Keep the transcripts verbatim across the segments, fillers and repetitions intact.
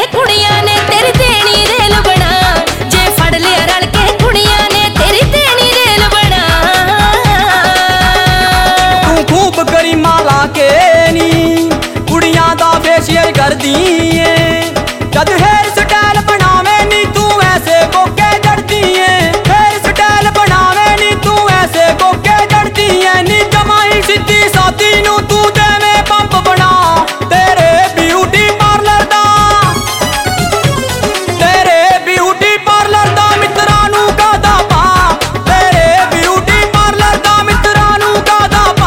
कुड़ियां ने तेरी देनी रेल बना, जे फड़ लिया रल के कुड़ियां ने तेरी देनी रेल बना। तू खूब करी माला के नी कुड़ियां दा फेशियल कर दी जद हेयर स्टाइल बनावे नी तू ऐसे कोके जड़ती है। हेयर स्टाइल बनावे नी तू ऐसे कोके जड़ती है। नी जमाई सीधी सादी नू तू देवे पंप बना तेरे ब्यूटी पार्लर दा, तेरे ब्यूटी पार्लर दा मित्रा नू कादा पा, तेरे ब्यूटी पार्लर दा मित्रा नू कादा पा।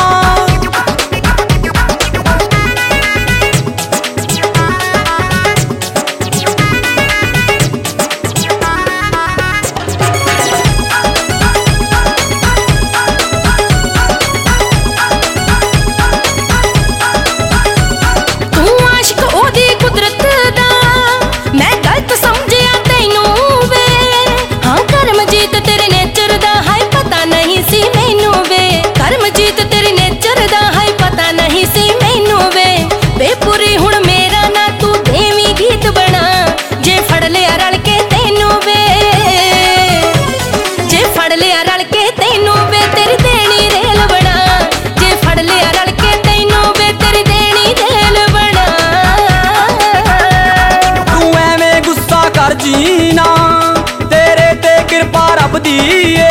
पूरी हुण मेरा ना तू देवी गीत बना, जे फड़ लिया रल के तेनू वे, जे फड़ लिया रल के तेनू वे तेरी देनी रेल बना, जे फड़ लिया रल के तेनू वे तेरी देनी रेल बना। तू एवें गुस्सा कर जीना तेरे ते कृपा रब दी।